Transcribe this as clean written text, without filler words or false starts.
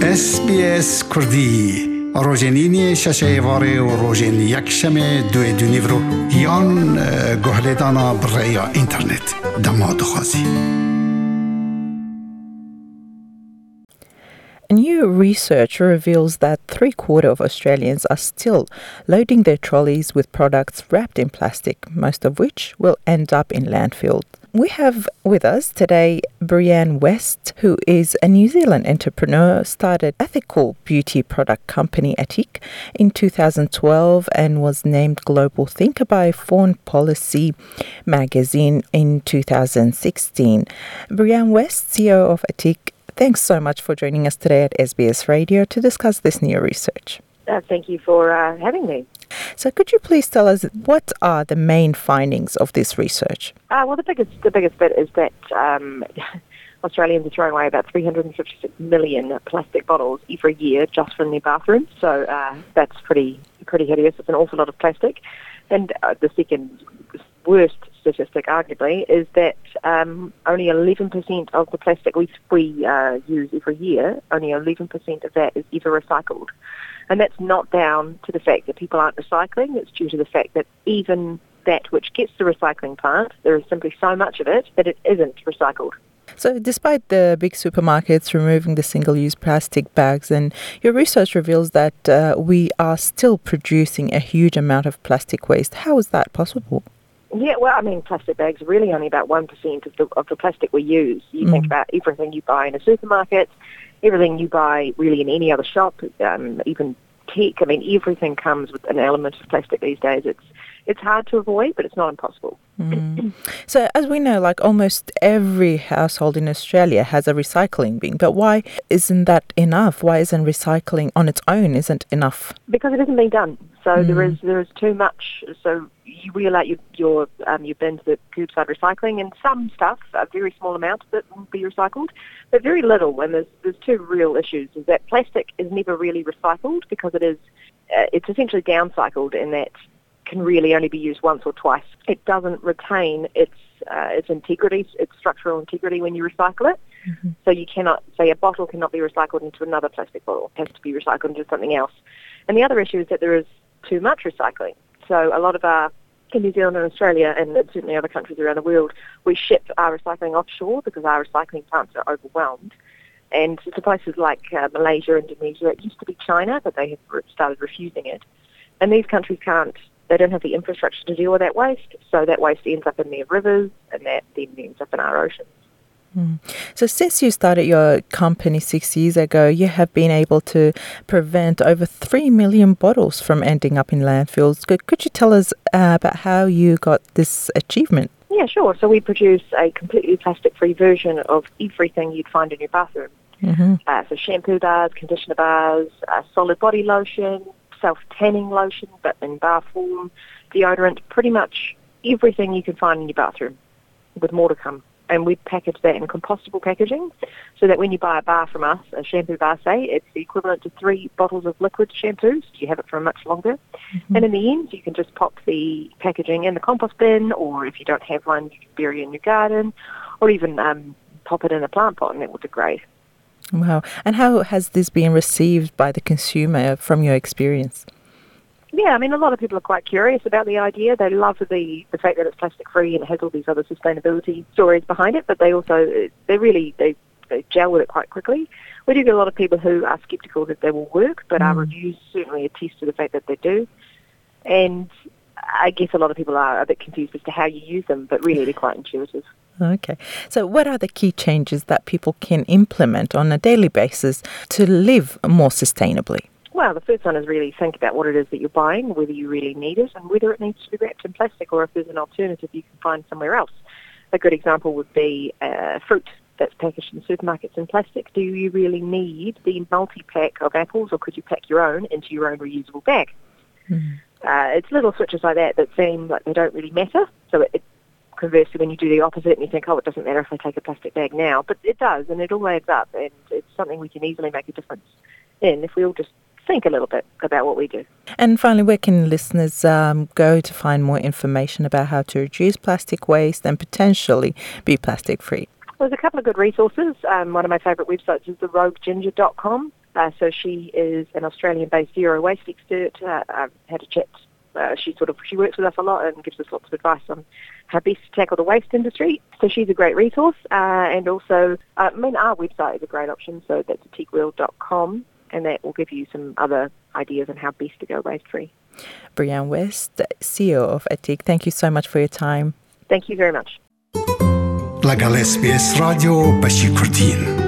SBS كردي روجينيني شاشايفاري وروجين يكشمي دوي دونيفرو يان جهلدانا بريا إنترنت دماد خازي. New research reveals that 3/4 of Australians are still loading their trolleys with products wrapped in plastic, most of which will end up in landfill. We have with us today Brianne West, who is a New Zealand entrepreneur, started ethical beauty product company Etik in 2012 and was named Global Thinker by Foreign Policy magazine in 2016. Brianne West, CEO of Etik, thanks so much for joining us today at SBS Radio to discuss this new research. Thank you for having me. So could you please tell us what are the main findings of this research? Well, the biggest bit is that Australians are throwing away about 356 million plastic bottles every year just from their bathrooms. So that's pretty hideous. It's an awful lot of plastic. And the second worst statistic, arguably, is that only 11% of the plastic we use every year, only 11% of that is ever recycled. And that's not down to the fact that people aren't recycling. It's due to the fact that even that which gets the recycling plant, there is simply so much of it that it isn't recycled. So despite the big supermarkets removing the single-use plastic bags, and your research reveals that we are still producing a huge amount of plastic waste. How is that possible? Yeah, well, I mean, plastic bags are really only about 1% of the plastic we use. You think about everything you buy in a supermarket, everything you buy really in any other shop, even tech. I mean, everything comes with an element of plastic these days. It's hard to avoid, but it's not impossible. So as we know, like almost every household in Australia has a recycling bin, but why isn't that enough? Why isn't recycling on its own isn't enough? Because it isn't being done. So there is too much. So you wheel out your bins at curbside recycling, and some stuff, a very small amount of it will be recycled, but very little. And there's two real issues: is that plastic is never really recycled because it's essentially downcycled in that can really only be used once or twice. It doesn't retain its integrity, its structural integrity when you recycle it. So you cannot, say a bottle cannot be recycled into another plastic bottle. It has to be recycled into something else. And the other issue is that there is too much recycling. So a lot of in New Zealand and Australia, and certainly other countries around the world, we ship our recycling offshore because our recycling plants are overwhelmed. And to places like Malaysia, Indonesia, it used to be China, but they have started refusing it. And these countries they don't have the infrastructure to deal with that waste, so that waste ends up in their rivers, and that then ends up in our oceans. So since you started your company 6 years ago, you have been able to prevent over 3 million bottles from ending up in landfills. Could you tell us about how you got this achievement? Yeah, sure. So we produce a completely plastic-free version of everything you'd find in your bathroom. So shampoo bars, conditioner bars, solid body lotion, self-tanning lotion, but in bar form, deodorant, pretty much everything you can find in your bathroom, with more to come. And we package that in compostable packaging so that when you buy a bar from us, a shampoo bar, say, it's the equivalent to 3 bottles of liquid shampoo, so you have it for much longer. And in the end, you can just pop the packaging in the compost bin, or if you don't have one, you can bury it in your garden, or even pop it in a plant pot and it will degrade. Wow. And how has this been received by the consumer from your experience? Yeah, I mean, a lot of people are quite curious about the idea. They love the fact that it's plastic-free and it has all these other sustainability stories behind it, but they also, they gel with it quite quickly. We do get a lot of people who are sceptical that they will work, but our reviews certainly attest to the fact that they do. And I guess a lot of people are a bit confused as to how you use them, but really they're quite intuitive. Okay. So what are the key changes that people can implement on a daily basis to live more sustainably? Well, the first one is really think about what it is that you're buying, whether you really need it, and whether it needs to be wrapped in plastic or if there's an alternative you can find somewhere else. A good example would be fruit that's packaged in supermarkets in plastic. Do you really need the multi-pack of apples, or could you pack your own into your own reusable bag? It's little switches like that seem like they don't really matter. So conversely, when you do the opposite and you think, it doesn't matter if I take a plastic bag now, but it does, and it all adds up, and it's something we can easily make a difference in if we all just think a little bit about what we do. And finally, where can listeners go to find more information about how to reduce plastic waste and potentially be plastic free? There's a couple of good resources. One of my favourite websites is therogueginger.com. So she is an Australian-based zero waste expert. I've had a chat. She works with us a lot and gives us lots of advice on how best to tackle the waste industry. So she's a great resource. And also, our website is a great option. So that's teakworld.com, and that will give you some other ideas on how best to go waste-free. Breanne West, CEO of Atik, thank you so much for your time. Thank you very much. لگل SBS رادیو بشی کردین